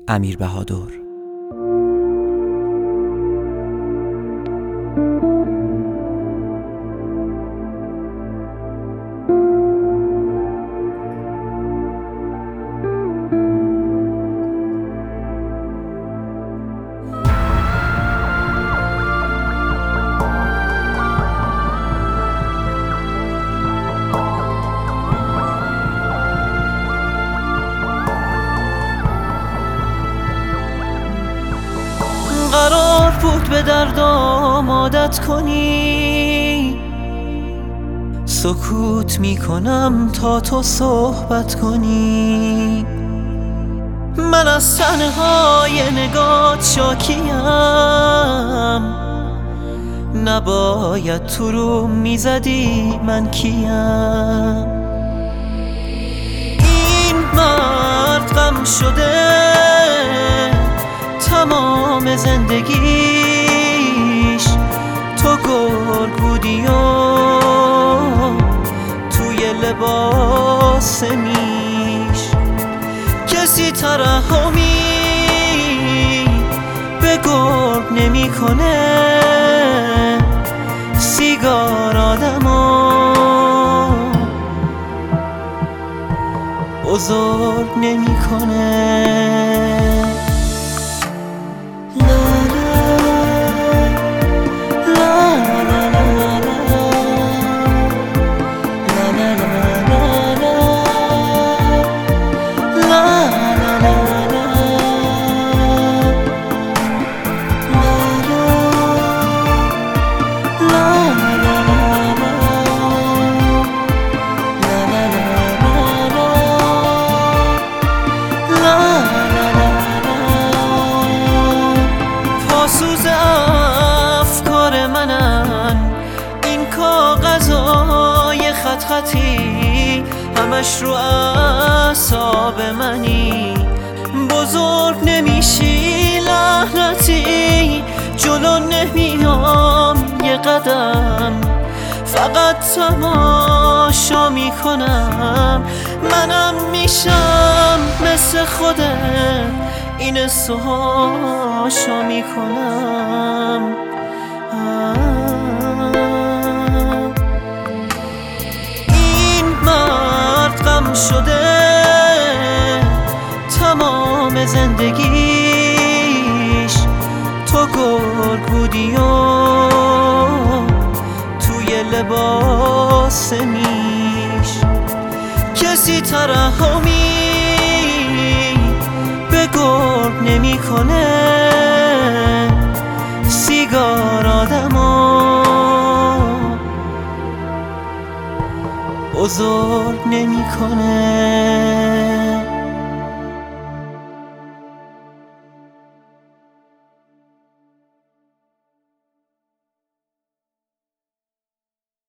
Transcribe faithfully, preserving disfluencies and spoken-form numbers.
امیر بهادر. قرار بود به دردام عادت کنی، سکوت میکنم تا تو صحبت کنی. من از تنهای نگات شاکیم، نباید تو رو میزدی من کیم. این مرد غم شده تمام زندگیش، تو گل بودی و توی لباس میش. کسی ترحمی به گرگ نمی کنه، سیگار آدمو بزرگ نمی کنه. پاسوز افکار منن این کاغذای خط خطی، همش رو اعصاب منی. بزرگ نمیشی لعنتی، جلو نمیام یه قدم، فقط تماشا میکنم. منم میشم مثل خودت، این سوهاشا میکنم. این مرد غم شده تمام زندگیش، تو گل بودی و توی لباس میش. کسی ترحمی به گرگ نمی کنه، سیگار آدمو بزرگ نمی کنه.